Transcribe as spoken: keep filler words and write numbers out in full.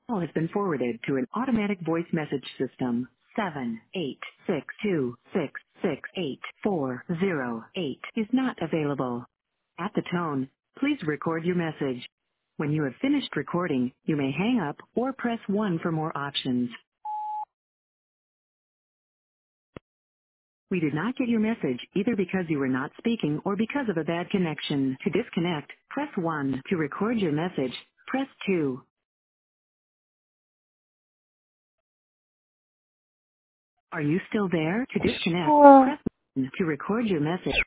call has been forwarded to an automatic voice message system. Seven eight six two six six eight four zero eight is not available. At the tone, please record your message. When you have finished recording, you may hang up or press one for more options. We did not get your message either because you were not speaking or because of a bad connection. To disconnect, press one. To record your message, press two. Are you still there? To disconnect, Sure. press one. To record your message.